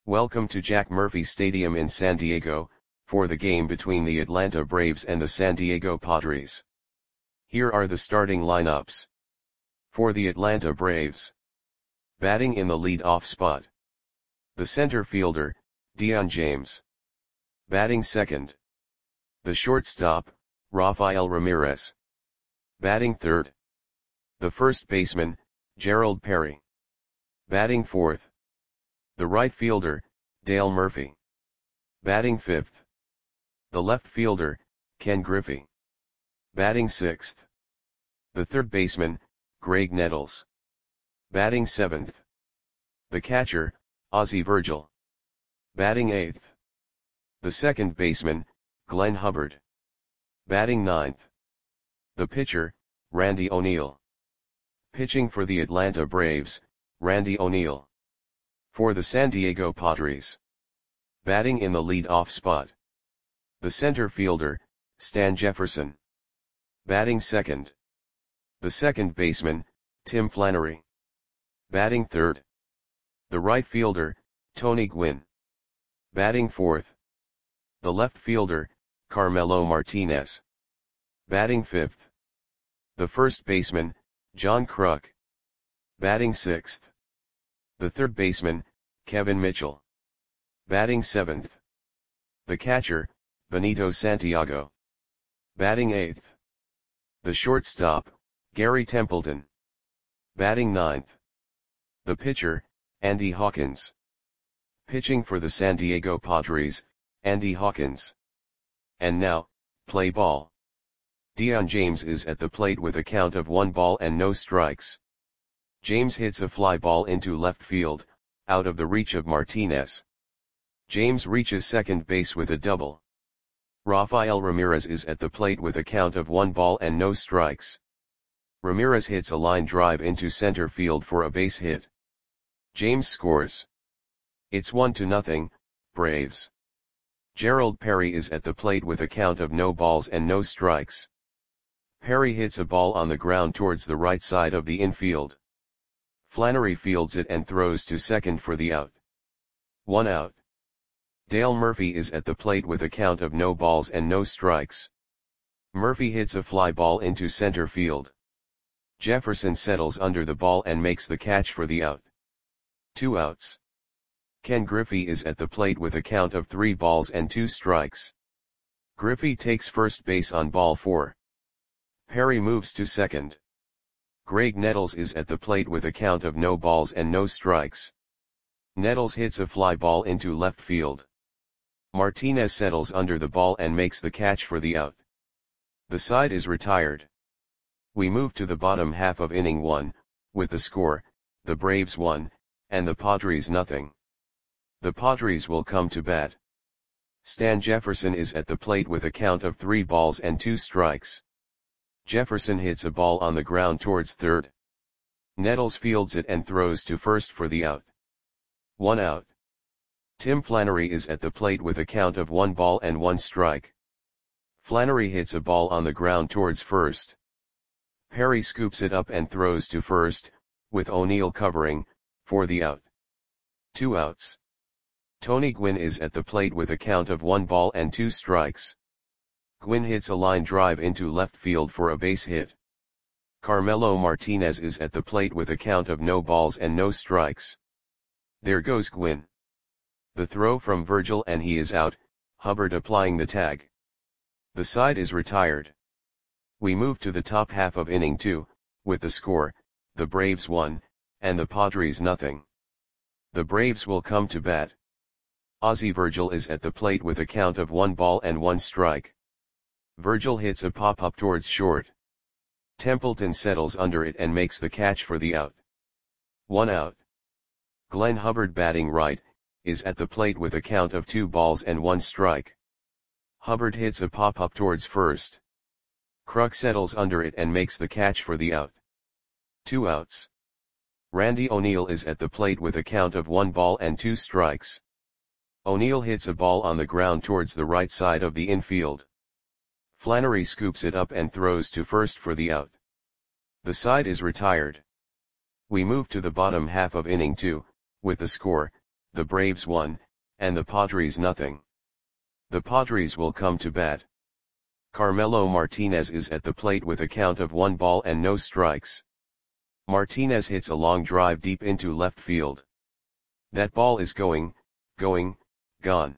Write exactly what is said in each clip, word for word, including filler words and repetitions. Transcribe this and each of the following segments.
Welcome to Jack Murphy Stadium in San Diego, for the game between the Atlanta Braves and the San Diego Padres. Here are the starting lineups. For the Atlanta Braves. Batting in the lead-off spot. The center fielder, Dion James. Batting second. The shortstop, Rafael Ramirez. Batting third. The first baseman, Gerald Perry. Batting fourth. The right fielder, Dale Murphy. Batting fifth. The left fielder, Ken Griffey. Batting sixth. The third baseman, Graig Nettles. Batting seventh. The catcher, Ozzie Virgil. Batting eighth. The second baseman, Glenn Hubbard. Batting ninth. The pitcher, Randy O'Neal. Pitching for the Atlanta Braves, Randy O'Neal. For the San Diego Padres. Batting in the lead-off spot. The center fielder, Stan Jefferson. Batting second. The second baseman, Tim Flannery. Batting third. The right fielder, Tony Gwynn. Batting fourth. The left fielder, Carmelo Martinez. Batting fifth. The first baseman, John Kruk. Batting sixth. The third baseman, Kevin Mitchell. Batting seventh. The catcher, Benito Santiago. Batting eighth. The shortstop, Gary Templeton. Batting ninth. The pitcher, Andy Hawkins. Pitching for the San Diego Padres, Andy Hawkins. And now, play ball. Dion James is at the plate with a count of one ball and no strikes. James hits a fly ball into left field, out of the reach of Martinez. James reaches second base with a double. Rafael Ramirez is at the plate with a count of one ball and no strikes. Ramirez hits a line drive into center field for a base hit. James scores. It's one to nothing, Braves. Gerald Perry is at the plate with a count of no balls and no strikes. Perry hits a ball on the ground towards the right side of the infield. Flannery fields it and throws to second for the out. One out. Dale Murphy is at the plate with a count of no balls and no strikes. Murphy hits a fly ball into center field. Jefferson settles under the ball and makes the catch for the out. Two outs. Ken Griffey is at the plate with a count of three balls and two strikes. Griffey takes first base on ball four. Perry moves to second. Graig Nettles is at the plate with a count of no balls and no strikes. Nettles hits a fly ball into left field. Martinez settles under the ball and makes the catch for the out. The side is retired. We move to the bottom half of inning one, with the score, the Braves one, and the Padres nothing. The Padres will come to bat. Stan Jefferson is at the plate with a count of three balls and two strikes. Jefferson hits a ball on the ground towards third. Nettles fields it and throws to first for the out. One out. Tim Flannery is at the plate with a count of one ball and one strike. Flannery hits a ball on the ground towards first. Perry scoops it up and throws to first, with O'Neal covering, for the out. Two outs. Tony Gwynn is at the plate with a count of one ball and two strikes. Gwynn hits a line drive into left field for a base hit. Carmelo Martinez is at the plate with a count of no balls and no strikes. There goes Gwynn. The throw from Virgil and he is out, Hubbard applying the tag. The side is retired. We move to the top half of inning two, with the score, the Braves one, and the Padres nothing. The Braves will come to bat. Ozzie Virgil is at the plate with a count of one ball and one strike. Virgil hits a pop-up towards short. Templeton settles under it and makes the catch for the out. One out. Glenn Hubbard batting right, is at the plate with a count of two balls and one strike. Hubbard hits a pop-up towards first. Kruk settles under it and makes the catch for the out. Two outs. Randy O'Neal is at the plate with a count of one ball and two strikes. O'Neal hits a ball on the ground towards the right side of the infield. Flannery scoops it up and throws to first for the out. The side is retired. We move to the bottom half of inning two, with the score, the Braves one, and the Padres nothing. The Padres will come to bat. Carmelo Martinez is at the plate with a count of one ball and no strikes. Martinez hits a long drive deep into left field. That ball is going, going, gone.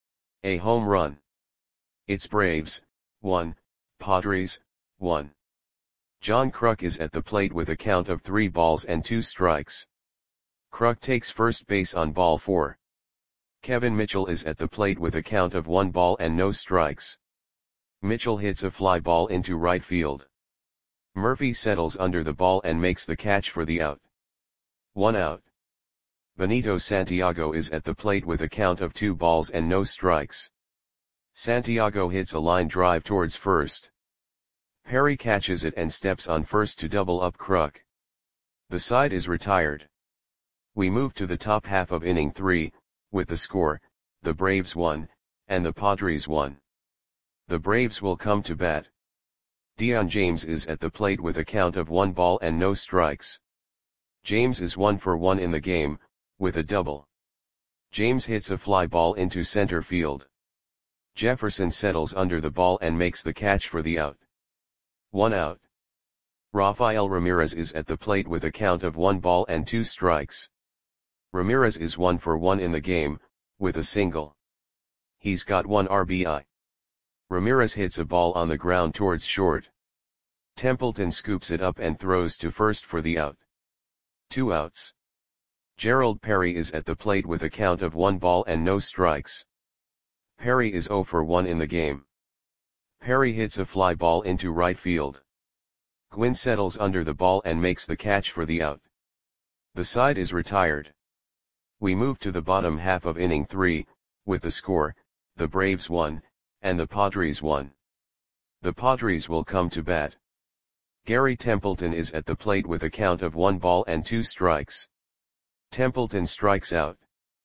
A home run. It's Braves, one, Padres, one. John Kruk is at the plate with a count of three balls and two strikes. Kruk takes first base on ball four. Kevin Mitchell is at the plate with a count of one ball and no strikes. Mitchell hits a fly ball into right field. Murphy settles under the ball and makes the catch for the out. One out. Benito Santiago is at the plate with a count of two balls and no strikes. Santiago hits a line drive towards first. Perry catches it and steps on first to double up Kruk. The side is retired. We move to the top half of inning three, with the score, the Braves one, and the Padres one. The Braves will come to bat. Dion James is at the plate with a count of one ball and no strikes. James is one for one in the game, with a double. James hits a fly ball into center field. Jefferson settles under the ball and makes the catch for the out. One out. Rafael Ramirez is at the plate with a count of one ball and two strikes. Ramirez is one for one in the game, with a single. He's got one R B I. Ramirez hits a ball on the ground towards short. Templeton scoops it up and throws to first for the out. Two outs. Gerald Perry is at the plate with a count of one ball and no strikes. Perry is zero for one in the game. Perry hits a fly ball into right field. Gwynn settles under the ball and makes the catch for the out. The side is retired. We move to the bottom half of inning three, with the score, the Braves one, and the Padres one. The Padres will come to bat. Gary Templeton is at the plate with a count of one ball and two strikes. Templeton strikes out.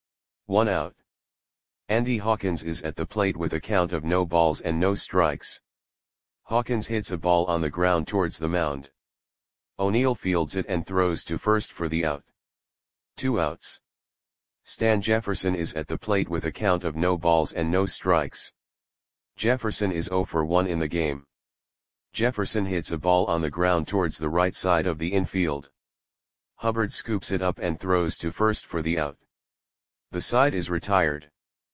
One out. Andy Hawkins is at the plate with a count of no balls and no strikes. Hawkins hits a ball on the ground towards the mound. O'Neill fields it and throws to first for the out. Two outs. Stan Jefferson is at the plate with a count of no balls and no strikes. Jefferson is zero for one in the game. Jefferson hits a ball on the ground towards the right side of the infield. Hubbard scoops it up and throws to first for the out. The side is retired.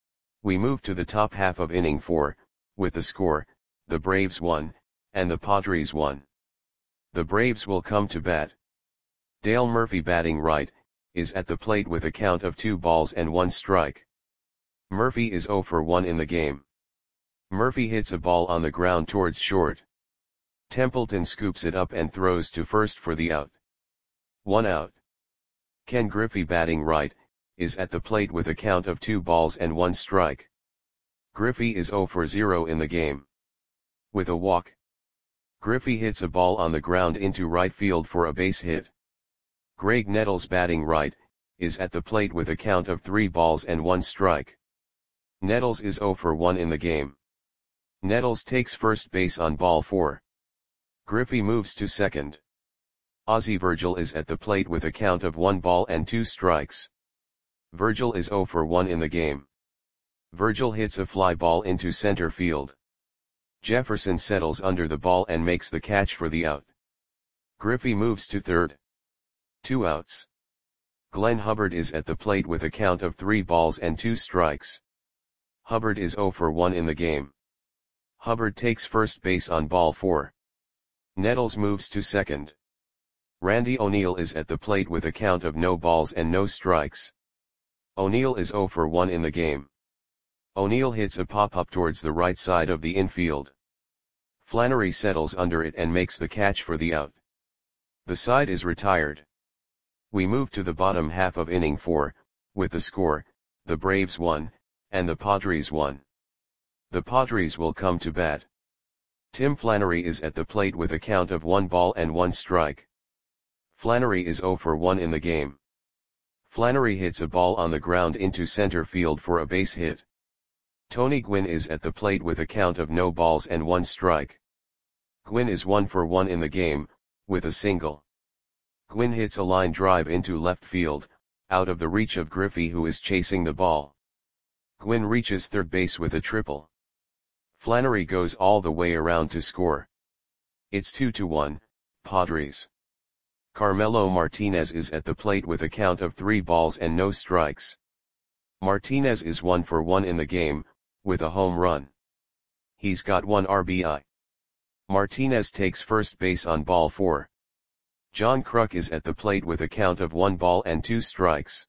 We move to the top half of inning four, with the score, the Braves one, and the Padres one. The Braves will come to bat. Dale Murphy, batting right, is at the plate with a count of two balls and one strike. Murphy is zero for one in the game. Murphy hits a ball on the ground towards short. Templeton scoops it up and throws to first for the out. One out. Ken Griffey, batting right, is at the plate with a count of two balls and one strike. Griffey is zero for zero in the game. With a walk. Griffey hits a ball on the ground into right field for a base hit. Greg Nettles, batting right, is at the plate with a count of three balls and one strike. Nettles is zero for one in the game. Nettles takes first base on ball four. Griffey moves to second. Ozzie Virgil is at the plate with a count of one ball and two strikes. Virgil is zero for one in the game. Virgil hits a fly ball into center field. Jefferson settles under the ball and makes the catch for the out. Griffey moves to third. Two outs. Glenn Hubbard is at the plate with a count of three balls and two strikes. Hubbard is zero for one in the game. Hubbard takes first base on ball four. Nettles moves to second. Randy O'Neill is at the plate with a count of no balls and no strikes. O'Neill is zero for one in the game. O'Neill hits a pop-up towards the right side of the infield. Flannery settles under it and makes the catch for the out. The side is retired. We move to the bottom half of inning four, with the score, the Braves one, and the Padres one. The Padres will come to bat. Tim Flannery is at the plate with a count of one ball and one strike. Flannery is zero for one in the game. Flannery hits a ball on the ground into center field for a base hit. Tony Gwynn is at the plate with a count of no balls and one strike. Gwynn is one for one in the game, with a single. Gwynn hits a line drive into left field, out of the reach of Griffey, who is chasing the ball. Gwynn reaches third base with a triple. Flannery goes all the way around to score. It's two to one, Padres. Carmelo Martinez is at the plate with a count of three balls and no strikes. Martinez is one for one in the game, with a home run. He's got one R B I. Martinez takes first base on ball four. John Kruk is at the plate with a count of one ball and two strikes.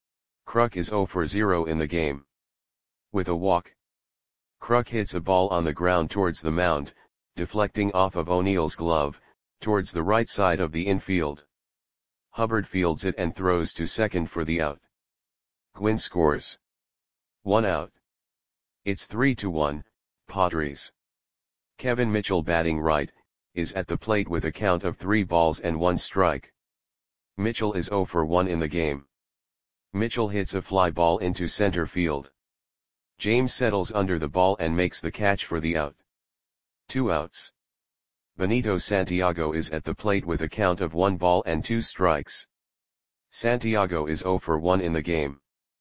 Kruk is zero for zero in the game. With a walk, Kruk hits a ball on the ground towards the mound, deflecting off of O'Neill's glove, towards the right side of the infield. Hubbard fields it and throws to second for the out. Gwynn scores. One out. It's three to one, Padres. Kevin Mitchell, batting right, is at the plate with a count of three balls and one strike. Mitchell is zero for one in the game. Mitchell hits a fly ball into center field. James settles under the ball and makes the catch for the out. Two outs. Benito Santiago is at the plate with a count of one ball and two strikes. Santiago is zero for one in the game.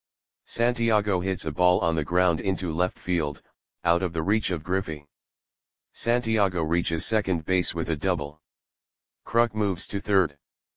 Santiago hits a ball on the ground into left field, out of the reach of Griffey. Santiago reaches second base with a double. Kruk moves to third.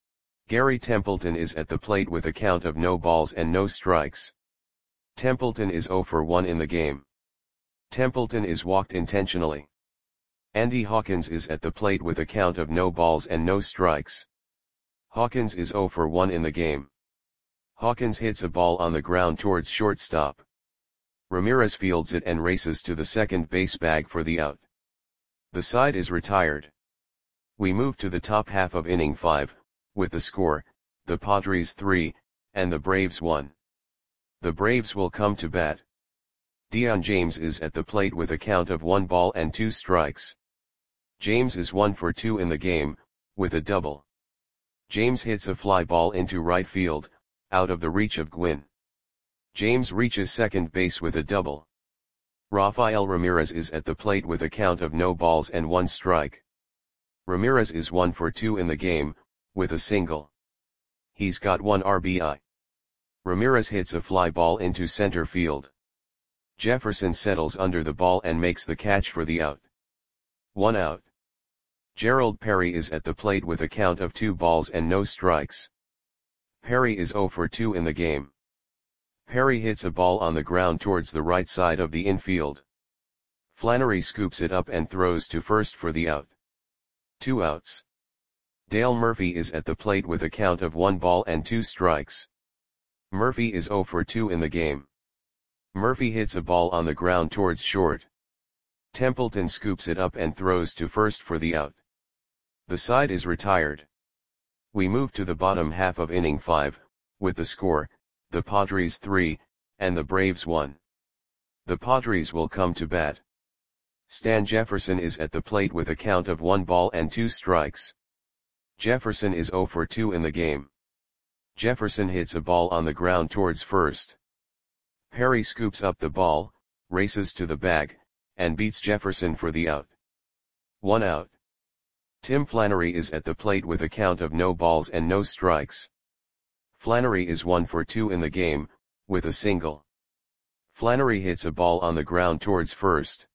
Gary Templeton is at the plate with a count of no balls and no strikes. Templeton is zero for one in the game. Templeton is walked intentionally. Andy Hawkins is at the plate with a count of no balls and no strikes. Hawkins is zero for one in the game. Hawkins hits a ball on the ground towards shortstop. Ramirez fields it and races to the second base bag for the out. The side is retired. We move to the top half of inning five, with the score, the Padres three, and the Braves one. The Braves will come to bat. Dion James is at the plate with a count of one ball and two strikes. James is one for two in the game, with a double. James hits a fly ball into right field, out of the reach of Gwynn. James reaches second base with a double. Rafael Ramirez is at the plate with a count of no balls and one strike. Ramirez is one for two in the game, with a single. He's got one R B I. Ramirez hits a fly ball into center field. Jefferson settles under the ball and makes the catch for the out. One out. Gerald Perry is at the plate with a count of two balls and no strikes. Perry is zero for two in the game. Perry hits a ball on the ground towards the right side of the infield. Flannery scoops it up and throws to first for the out. Two outs. Dale Murphy is at the plate with a count of one ball and two strikes. Murphy is zero for two in the game. Murphy hits a ball on the ground towards short. Templeton scoops it up and throws to first for the out. The side is retired. We move to the bottom half of inning five, with the score, the Padres three, and the Braves one. The Padres will come to bat. Stan Jefferson is at the plate with a count of one ball and two strikes. Jefferson is zero for two in the game. Jefferson hits a ball on the ground towards first. Perry scoops up the ball, races to the bag, and beats Jefferson for the out. One out. Tim Flannery is at the plate with a count of no balls and no strikes. Flannery is one for two in the game, with a single. Flannery hits a ball on the ground towards first.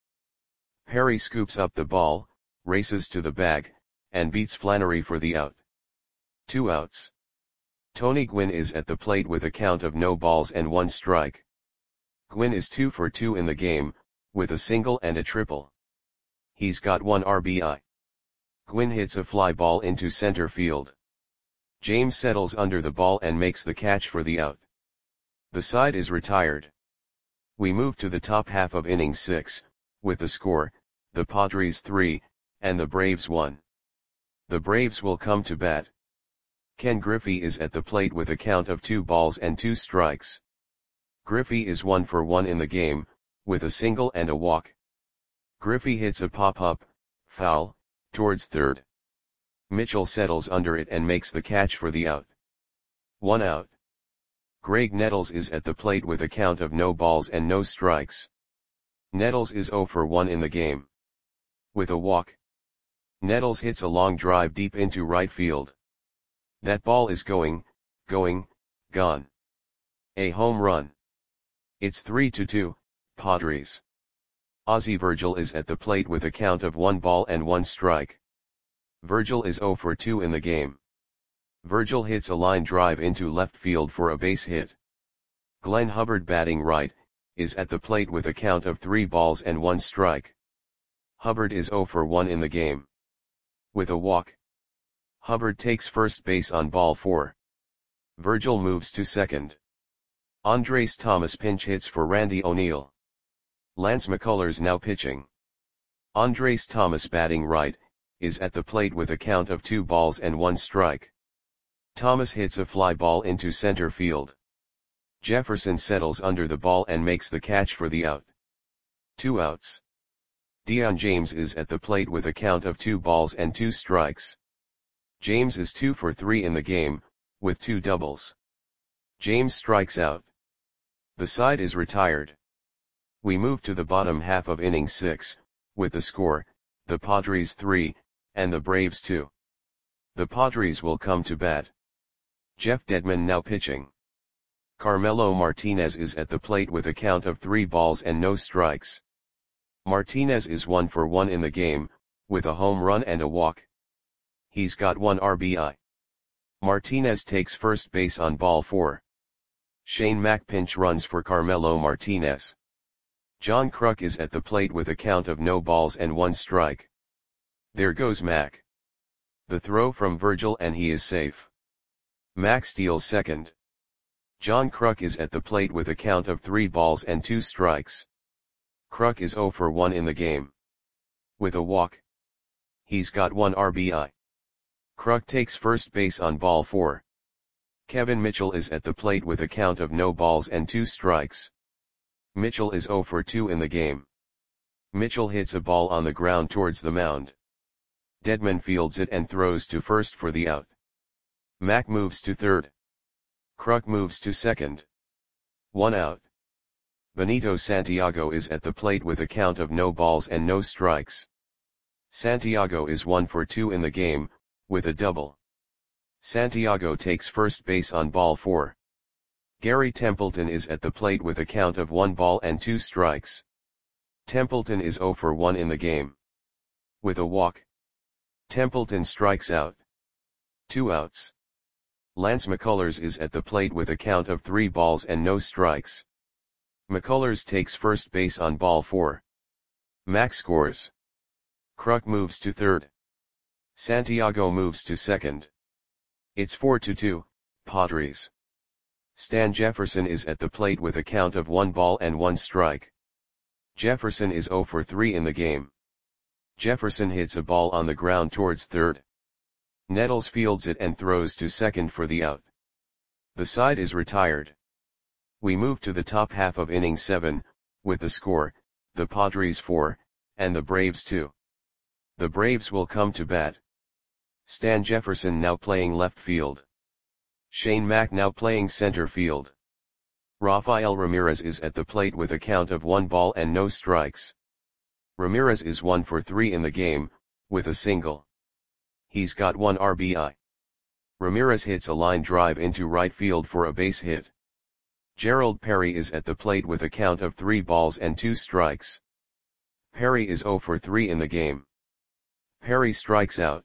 Perry scoops up the ball, races to the bag, and beats Flannery for the out. Two outs. Tony Gwynn is at the plate with a count of no balls and one strike. Gwynn is two for two in the game, with a single and a triple. He's got one R B I. Gwynn hits a fly ball into center field. James settles under the ball and makes the catch for the out. The side is retired. We move to the top half of inning six, with the score, the Padres three, and the Braves one. The Braves will come to bat. Ken Griffey is at the plate with a count of two balls and two strikes. Griffey is one for one in the game, with a single and a walk. Griffey hits a pop-up, foul, towards third. Mitchell settles under it and makes the catch for the out. One out. Greg Nettles is at the plate with a count of no balls and no strikes. Nettles is zero for one in the game. With a walk. Nettles hits a long drive deep into right field. That ball is going, going, gone. A home run. It's three to two, Padres. Ozzie Virgil is at the plate with a count of one ball and one strike. Virgil is zero for two in the game. Virgil hits a line drive into left field for a base hit. Glenn Hubbard, batting right, is at the plate with a count of three balls and one strike. Hubbard is zero for one in the game. With a walk, Hubbard takes first base on ball four. Virgil moves to second. Andres Thomas pinch hits for Randy O'Neal. Lance McCullers now pitching. Andres Thomas, batting right, is at the plate with a count of two balls and one strike. Thomas hits a fly ball into center field. Jefferson settles under the ball and makes the catch for the out. Two outs. Dion James is at the plate with a count of two balls and two strikes. James is two for three in the game, with two doubles. James strikes out. The side is retired. We move to the bottom half of inning six, with the score, the Padres three, and the Braves two. The Padres will come to bat. Jeff Dedmon now pitching. Carmelo Martinez is at the plate with a count of three balls and no strikes. Martinez is one for one in the game, with a home run and a walk. He's got one R B I. Martinez takes first base on ball four. Shane Mack pinch runs for Carmelo Martinez. John Kruk is at the plate with a count of no balls and one strike. There goes Mack. The throw from Virgil and he is safe. Mack steals second. John Kruk is at the plate with a count of three balls and two strikes. Kruk is zero for one in the game. With a walk, he's got one R B I. Kruk takes first base on ball four. Kevin Mitchell is at the plate with a count of no balls and two strikes. Mitchell is zero for two in the game. Mitchell hits a ball on the ground towards the mound. Dedmon fields it and throws to first for the out. Mack moves to third. Kruk moves to second. One out. Benito Santiago is at the plate with a count of no balls and no strikes. Santiago is one for two in the game, with a double. Santiago takes first base on ball four. Gary Templeton is at the plate with a count of one ball and two strikes. Templeton is zero for one in the game. With a walk, Templeton strikes out. Two outs. Lance McCullers is at the plate with a count of three balls and no strikes. McCullers takes first base on ball four. Mack scores. Kruk moves to third. Santiago moves to second. It's four to two, Padres. Stan Jefferson is at the plate with a count of one ball and one strike. Jefferson is zero for three in the game. Jefferson hits a ball on the ground towards third. Nettles fields it and throws to second for the out. The side is retired. We move to the top half of inning seven, with the score, the Padres four, and the Braves two. The Braves will come to bat. Stan Jefferson now playing left field. Shane Mack now playing center field. Rafael Ramirez is at the plate with a count of one ball and no strikes. Ramirez is one for three in the game, with a single. He's got one R B I. Ramirez hits a line drive into right field for a base hit. Gerald Perry is at the plate with a count of three balls and two strikes. Perry is zero for three in the game. Perry strikes out.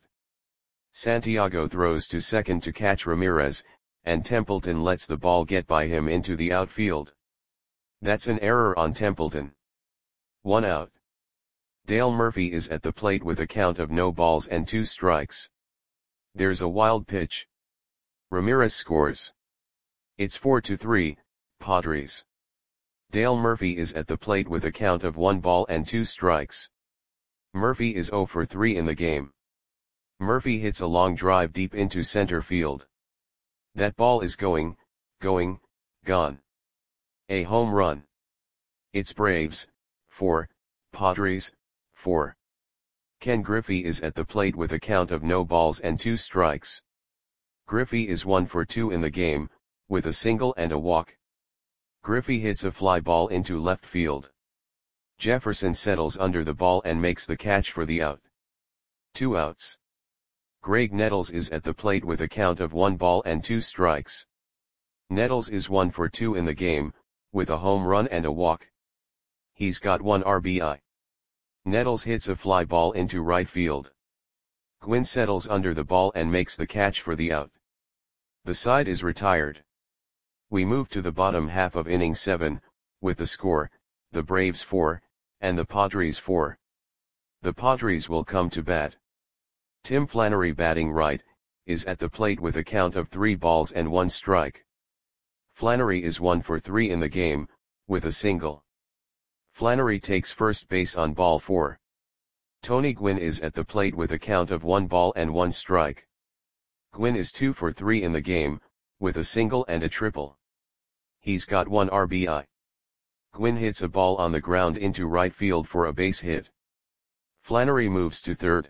Santiago throws to second to catch Ramirez, and Templeton lets the ball get by him into the outfield. That's an error on Templeton. One out. Dale Murphy is at the plate with a count of no balls and two strikes. There's a wild pitch. Ramirez scores. It's four to three, Padres. Dale Murphy is at the plate with a count of one ball and two strikes. Murphy is zero for three in the game. Murphy hits a long drive deep into center field. That ball is going, going, gone. A home run. It's Braves, four, Padres, four. Ken Griffey is at the plate with a count of no balls and two strikes. Griffey is one for two in the game, with a single and a walk. Griffey hits a fly ball into left field. Jefferson settles under the ball and makes the catch for the out. Two outs. Greg Nettles is at the plate with a count of one ball and two strikes. Nettles is one for two in the game, with a home run and a walk. He's got one R B I. Nettles hits a fly ball into right field. Gwynn settles under the ball and makes the catch for the out. The side is retired. We move to the bottom half of inning seven, with the score, the Braves four, and the Padres four. The Padres will come to bat. Tim Flannery, batting right, is at the plate with a count of three balls and one strike. Flannery is one for three in the game, with a single. Flannery takes first base on ball four. Tony Gwynn is at the plate with a count of one ball and one strike. Gwynn is two for three in the game, with a single and a triple. He's got one R B I. Gwynn hits a ball on the ground into right field for a base hit. Flannery moves to third.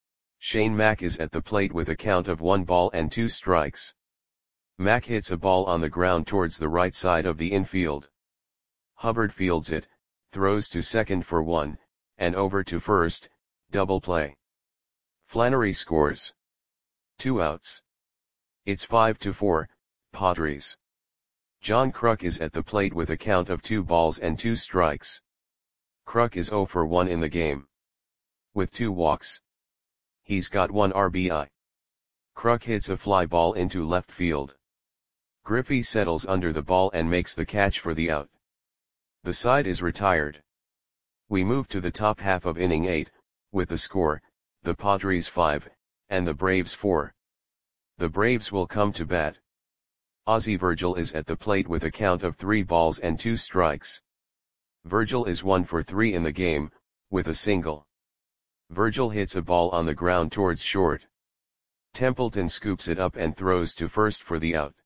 Shane Mack is at the plate with a count of one ball and two strikes. Mack hits a ball on the ground towards the right side of the infield. Hubbard fields it, throws to second for one, and over to first, double play. Flannery scores. Two outs. It's five to four, Padres. John Kruk is at the plate with a count of two balls and two strikes. Kruk is zero for one in the game, with two walks. He's got one R B I. Kruk hits a fly ball into left field. Griffey settles under the ball and makes the catch for the out. The side is retired. We move to the top half of inning eight, with the score, the Padres five, and the Braves four. The Braves will come to bat. Ozzie Virgil is at the plate with a count of three balls and two strikes. Virgil is one for three in the game, with a single. Virgil hits a ball on the ground towards short. Templeton scoops it up and throws to first for the out.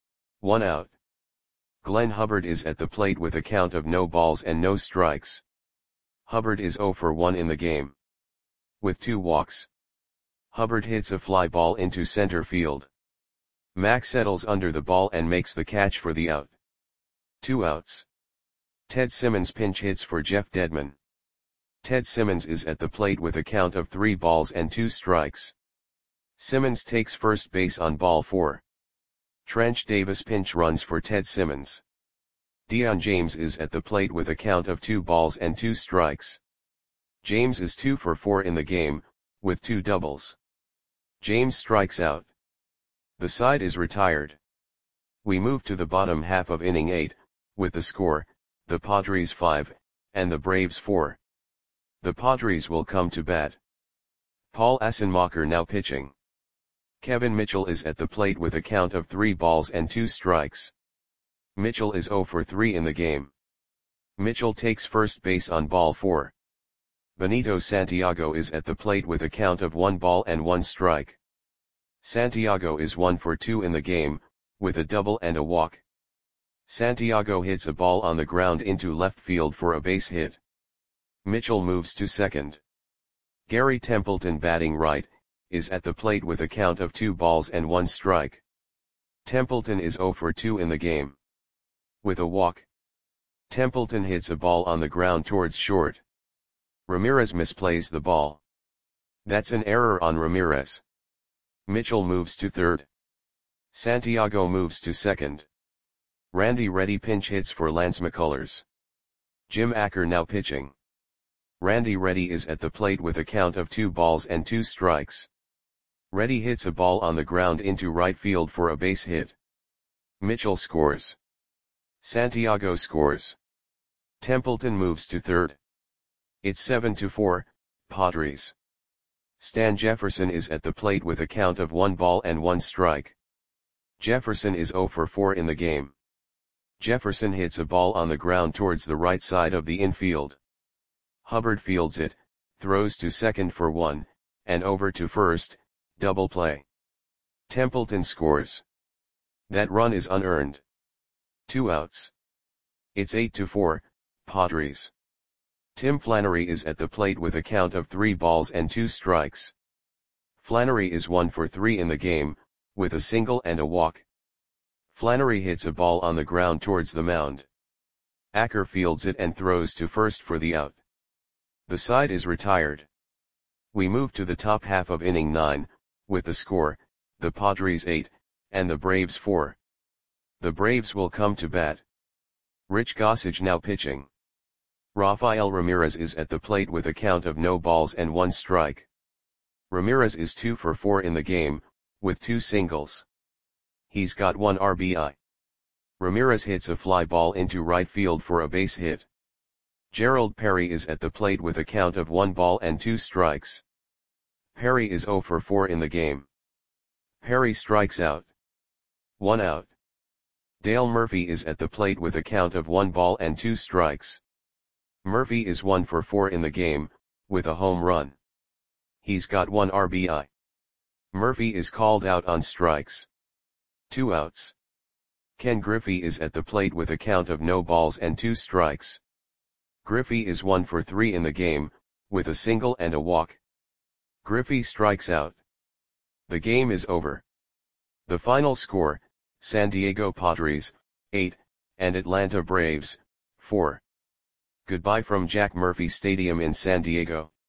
One out. Glenn Hubbard is at the plate with a count of no balls and no strikes. Hubbard is zero for one in the game, with two walks. Hubbard hits a fly ball into center field. Mack settles under the ball and makes the catch for the out. Two outs. Ted Simmons pinch hits for Jeff Dedman. Ted Simmons is at the plate with a count of three balls and two strikes. Simmons takes first base on ball four. Trench Davis pinch runs for Ted Simmons. Dion James is at the plate with a count of two balls and two strikes. James is two for four in the game, with two doubles. James strikes out. The side is retired. We move to the bottom half of inning eight, with the score, the Padres five, and the Braves four. The Padres will come to bat. Paul Assenmacher now pitching. Kevin Mitchell is at the plate with a count of three balls and two strikes. Mitchell is zero for three in the game. Mitchell takes first base on ball four. Benito Santiago is at the plate with a count of one ball and one strike. Santiago is one for two in the game, with a double and a walk. Santiago hits a ball on the ground into left field for a base hit. Mitchell moves to second. Gary Templeton, batting right, is at the plate with a count of two balls and one strike. Templeton is zero for two in the game, with a walk. Templeton hits a ball on the ground towards short. Ramirez misplays the ball. That's an error on Ramirez. Mitchell moves to third. Santiago moves to second. Randy Reddy pinch hits for Lance McCullers. Jim Acker now pitching. Randy Reddy is at the plate with a count of two balls and two strikes. Reddy hits a ball on the ground into right field for a base hit. Mitchell scores. Santiago scores. Templeton moves to third. It's seven to four, Padres. Stan Jefferson is at the plate with a count of one ball and one strike. Jefferson is zero for four in the game. Jefferson hits a ball on the ground towards the right side of the infield. Hubbard fields it, throws to second for one, and over to first, double play. Templeton scores. That run is unearned. Two outs. It's eight to four, Padres. Tim Flannery is at the plate with a count of three balls and two strikes. Flannery is one for three in the game, with a single and a walk. Flannery hits a ball on the ground towards the mound. Acker fields it and throws to first for the out. The side is retired. We move to the top half of inning nine, with the score, the Padres eight, and the Braves four. The Braves will come to bat. Rich Gossage now pitching. Rafael Ramirez is at the plate with a count of no balls and one strike. Ramirez is two for four in the game, with two singles. He's got one R B I. Ramirez hits a fly ball into right field for a base hit. Gerald Perry is at the plate with a count of one ball and two strikes. Perry is zero for four in the game. Perry strikes out. One out. Dale Murphy is at the plate with a count of one ball and two strikes. Murphy is one for four in the game, with a home run. He's got one R B I. Murphy is called out on strikes. Two outs. Ken Griffey is at the plate with a count of no balls and two strikes. Griffey is one for three in the game, with a single and a walk. Griffey strikes out. The game is over. The final score, San Diego Padres, eight, and Atlanta Braves, four. Goodbye from Jack Murphy Stadium in San Diego.